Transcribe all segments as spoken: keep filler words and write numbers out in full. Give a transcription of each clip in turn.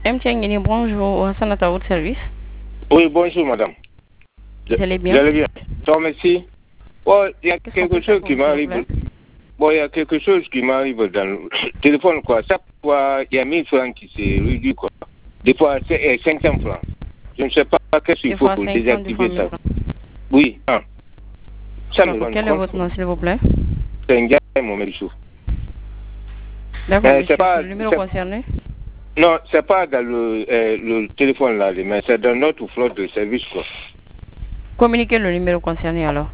M. Tiangini, bonjour, Hassan à votre service. Oui, bonjour madame. Vous allez bien? Vous allez bien. Non, merci. Bon, il y a Qu'est-ce quelque chose qui m'arrive. Bon, il y a quelque chose qui m'arrive dans le téléphone, quoi. Chaque fois, il y a mille francs qui se réduit, quoi. Des fois, c'est cinq cents francs. Je ne sais pas qu'est-ce qu'il faut pour désactiver ça. Oui. Ah. Ça me Quel est votre nom, s'il vous plaît? C'est un gars, mon méchou. D'accord, monsieur, pas, le numéro concerné? Non, c'est pas dans le, euh, le téléphone là, mais c'est dans notre flotte de service, quoi. Communiquez le numéro concerné alors.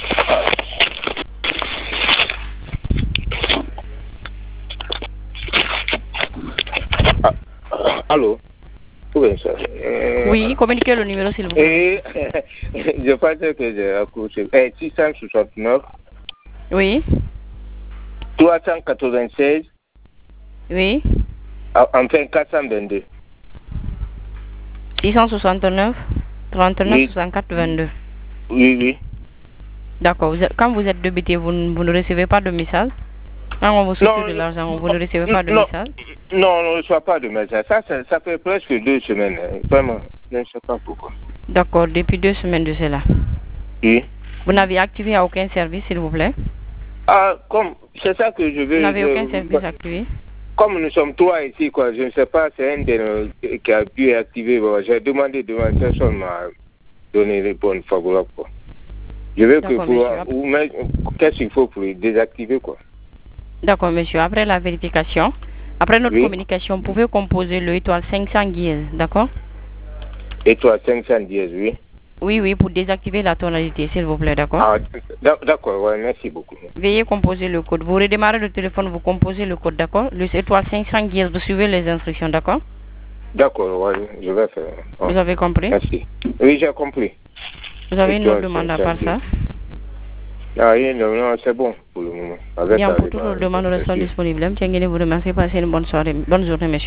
Ah, allô? Oui, ça. Euh... Oui, communiquez le numéro s'il vous plaît. Et... je pense que j'ai accouché. Eh, six cent soixante-neuf. Oui. trois cent quatre-vingt-seize. Oui. Enfin, quatre cent vingt-deux. six cent soixante-neuf, trente-neuf, Oui. soixante-quatre, vingt-deux. Oui, oui. D'accord. Quand vous êtes débité, vous, vous ne recevez pas de message? Quand on vous soutient de l'argent, vous ne recevez pas de non, message? Non, on ne reçoit pas de message. Ça, ça, ça fait presque deux semaines. Vraiment, je ne sais pas pourquoi. D'accord, depuis deux semaines de cela. Oui. Vous n'avez activé aucun service, s'il vous plaît? Ah, comme, c'est ça que je veux... Vous n'avez je, aucun service activé? Comme nous sommes trois ici, quoi, je ne sais pas, c'est un de nous qui a pu activer. Bon, j'ai demandé devant personne m'a donné une réponse favorable, quoi. Je veux que pour... Qu'est-ce qu'il faut pour désactiver, quoi? D'accord, monsieur. Après la vérification, après notre oui. communication, vous pouvez composer le étoile cinq cents dièse, d'accord? Étoile cinq cents dièse, oui. Oui, oui, pour désactiver la tonalité, s'il vous plaît, d'accord? Ah, d'accord, ouais, merci beaucoup. Veuillez composer le code. Vous redémarrez le téléphone, vous composez le code, d'accord? Le étoile cinq cents dièse, vous suivez les instructions, d'accord? D'accord, ouais, je vais faire. Oh. Vous avez compris? Merci. Oui, j'ai compris. Vous avez une autre demande à part ça? Ah, non, non, c'est bon pour le moment. Avec bien, pour toutes les demandes, nous restons disponibles. Je vous remercie. Passez une bonne soirée, bonne journée, monsieur.